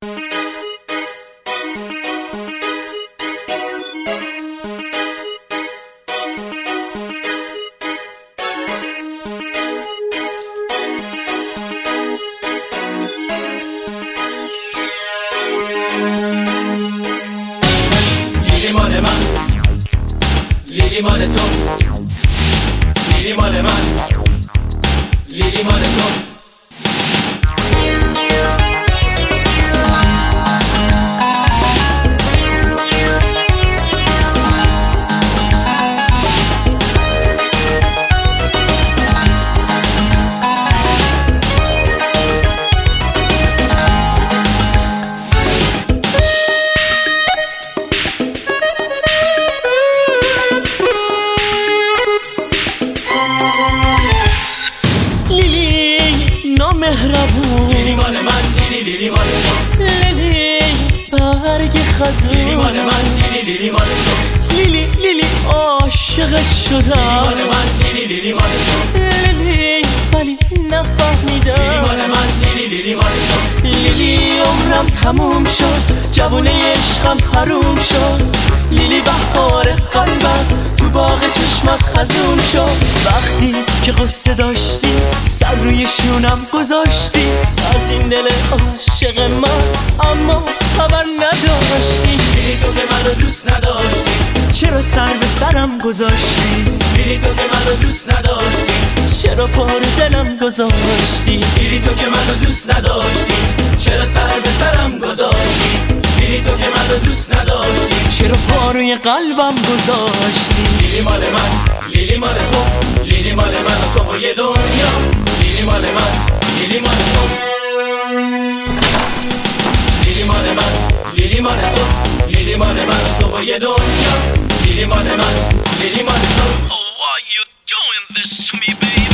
لیلی مال من، لیلی مال تو، لیلی مال من، لیلی مال تو. لیلی مال من، لیلی مال تو، لیلی برگ خزون، لیلی مال من، لیلی مال تو، لیلی عاشقت شدم، لیلی مال من، لیلی مال تو، لیلی ولی نفهمیدم، لیلی مال من، لیلی مال تو، لیلی عمرم تموم شد، جوونه عشقم حروم شد، لیلی بهار قلبم تو باغ چشمت خزون شد. وقتی که قصه داشتی سر روی شونم گذاشتی، از این دل عاشق من اما خبر نداشتی. لیلی تو که منو دوست نداشتی، چرا سر به سرم گذاشتی؟ لیلی تو که منو دوست نداشتی، چرا پار دلم گذاشتی؟ لیلی تو که منو دوست نداشتی، چرا سر به سرم گذاشتی؟ لیلی تو که منو دوست نداشتی، چرا پاروی قلبم گذاشتی؟ لیلی مال من، لیلی مال تو، لیلی مال من و تو و یه دنیا، لیلی مال من، لیلی مال تو، لیلی مال من، لیلی مال تو، لیلی مال من و تو و یه دنیا، لیلی مال من، لیلی مال تو. Oh, why you doing this to me, baby?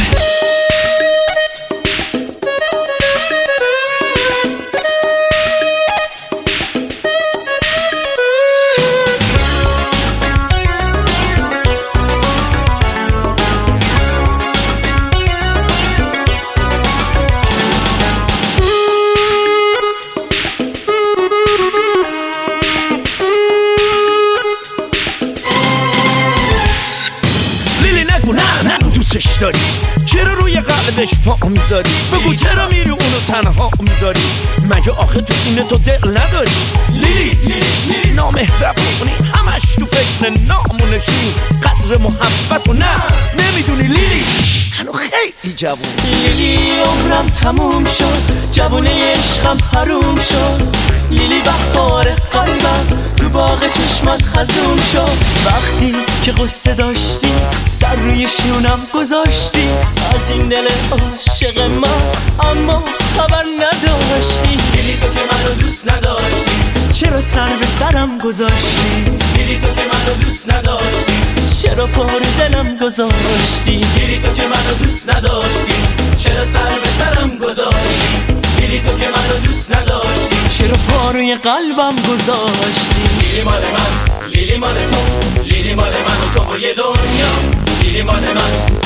نگو دوستش داری، چرا روی قلبش پا میذاری؟ بگو چرا میری اونو تنها میذاری؟ مگه آخه تو سینه تو دل نداری؟ لیلی لیلی نامهربونی، همش تو فکر نامونشی، قدر محبتو نه نمیدونی لیلی، هنو خیلی جوون. لیلی عمرم تموم شد، جوونه عشقم حروم شد، لیلی بهار قلبم تو باغ چشمت خزون شد. وقتی که قصه داشتی سر روی شونم گذاشتی، از این دل عاشق من اما خبر نداشتی. لیلی تو که منو دوست نداشتی، چرا سر به سرم گذاشتی؟ لیلی تو که منو دوست نداشتی، چرا پار دلم گذاشتی؟ لیلی تو که منو دوست نداشتی، چرا سر به سرم گذاشتی؟ لیلی تو که منو دوست نداشتی، چرا پاروی قلبم گذاشتی؟ لیلی مال من، لیلی مال تو، لیلی مال من و تو و یه دنیا، لیلی مال من،